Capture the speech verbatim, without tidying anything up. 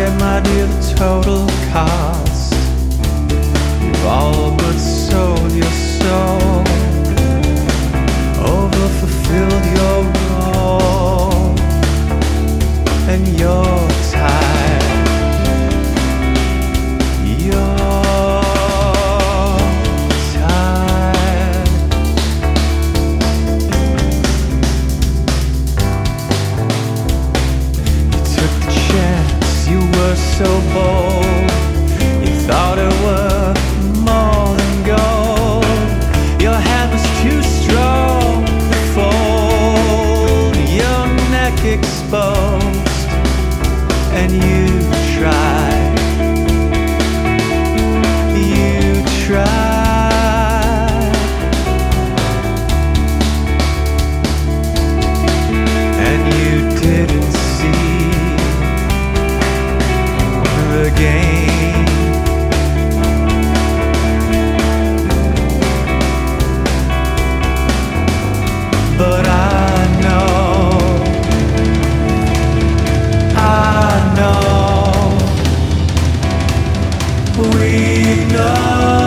my dear, the total cost. You've all but sold your soul, over-fulfilled your role, and you're tired. You're tired. You took the chance, you were so bold. You thought it worth more than gold. Your hand was too strong to fold. Your neck exposed, and you tried. You tried, and you didn't see the game. But I know, I know, we know.